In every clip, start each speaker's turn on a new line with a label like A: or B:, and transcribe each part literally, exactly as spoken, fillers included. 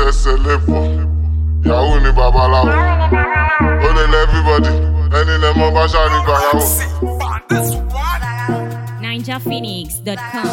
A: tẹsẹ̀ lébọ̀, yahoo ni babaláwo. Ó lè lẹ́ everybody, ẹni lẹ mọ́ bá ṣáà ní gbàyàwó.
B: ninja phoenix dot com.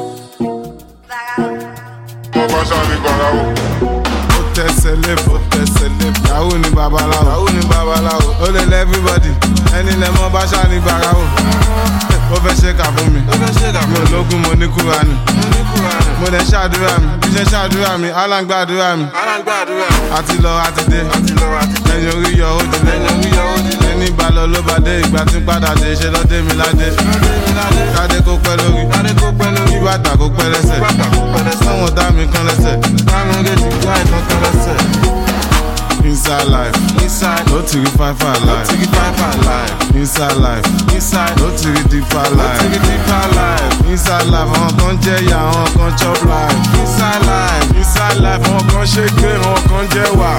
A: Mọ́ bá ṣáà ní gbàyàwó.
C: Ó tẹsẹ̀ lébọ̀, tẹsẹ̀ lébọ̀, yahoo ni babaláwo. Yahoo ni babaláwo. Ó lè lẹ́ everybody, ẹni lẹ mọ́ bá ṣáà ní gbàyàwó. Ó fẹ́ ṣe kà fún mi, mi ò lógún mo ní Kúránì. Mo dẹ̀ ṣàdúrà mi, bí ṣe ṣàdúrà mi, Allah ń gbàdúrà mi. Àti lọ àti dé, lẹ́yìn orí yọ ó dilé. Ẹni bá lọ ló bá dé, ìgbà tí ń padà dé, ṣe lọ dé mi ládé. Kádé kó pẹ́ lórí, kí bàtà kó pẹ́ lẹ́sẹ̀. Sọ́wọ́n dá mi kán lẹ́sẹ̀, báwọn gẹ̀ẹ́sì gbá ìtàn kán lẹ́sẹ̀. Inside life, inside, no to the five five life, no to the five five life. Inside life, inside, no to the deeper life, no to the deeper life. Inside life, àwọn kan jẹ ya, àwọn kan chop life. Inside life, inside life, àwọn kan shake, àwọn kan jẹ wà.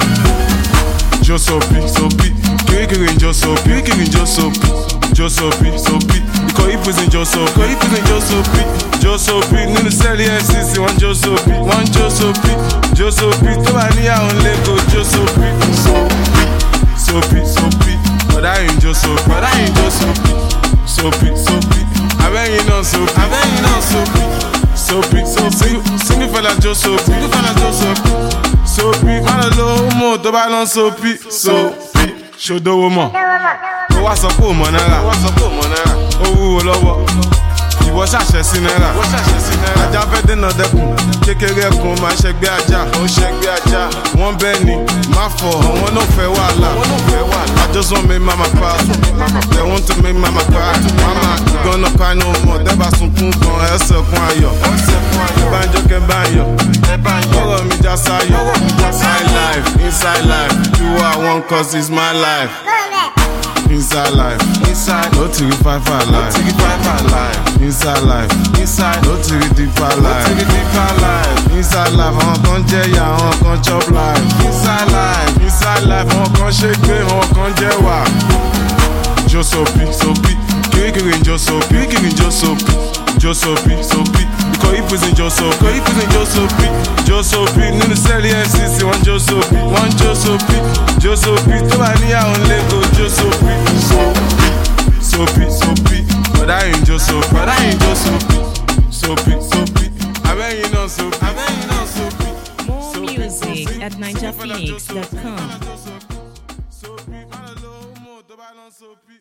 C: Josopi, sopi, kirikiri Josopi, kirikiri Josopi, Josopi, sopi. Ikọ̀ ìpèsè Josopi, ikọ̀ ìpèsè Josopi, Josopi. Nínú sẹ́ẹ̀lì F C C, wọ́n Josopi, wọ́n Josopi, Josopi. Tó bá níyàwó lẹ́kọ̀ọ́ Josopi. Sopi, sopi, sopi. Bọ̀dá yìí Josopi, bọ̀dá yìí Josopi, sopi, sopi. Abẹ́yìn náà sopi, abẹ́yìn náà sopi, sopi, sopi. Single fella Josopi, single fella Josopi, sopi. Má lọ lo homo tó bá lọ sopi, sopi. Ṣòdowó mọ̀, ó wá sọ pé ò mọ̀ náírà, ó wá sọ pé ò mọ̀ náírà. Ó wúwo lọ́wọ́, ìwọ ṣàṣẹ sí náírà. Ajá fẹ́ dènà dẹ́kun, kékeré ẹkùn máa ṣẹgbẹ́ ajá. Ó ṣẹgbẹ́ ajá, wọ́n bẹ́ẹ̀ ni, má fọ̀, àwọn náà fẹ́ wàhálà. I just want make mama proud, they want to make mama cry. Mama, you gonna cry no more, dẹ́bà sunkún kan, ẹsẹ̀ kún ayọ̀. Bánjọ́ kẹ́ báyọ̀, ọ̀rọ̀ mi já sáyọ̀. Inside life, inside life, do what I want cause it's my life. Inside life, inside, no to the five five life, no to the five five life. Inside life, inside, no to the deeper life, no to the deeper life. Inside life, àwọn kan jẹ ya, àwọn kan chop life. Inside life, inside life, àwọn kan shake, àwọn kan jẹ wà. Josopi, sopi, kirikiri Josopi, kirikiri Josopi, Josopi, sopi. Ikọ̀ ìpèsè Josopi, ikọ̀ ìpèsè Josopi, Josopi. Nínú sẹ́ẹ̀lì F C C, wọ́n Josopi, wọ́n Josopi, Josopi. Tó bá níyàwó lẹ́kọ̀ọ́ Josopi. Sopi, sopi, sopi. Bọ̀dá yìí Josopi, bọ̀dá yìí Josopi, sopi, sopi. Abẹ́yìn náà sopi, abẹ́yìn náà sopi.
B: More music at ninja phoenix dot com.
C: Sopi, má lọ lo homo tó bá lọ sopi.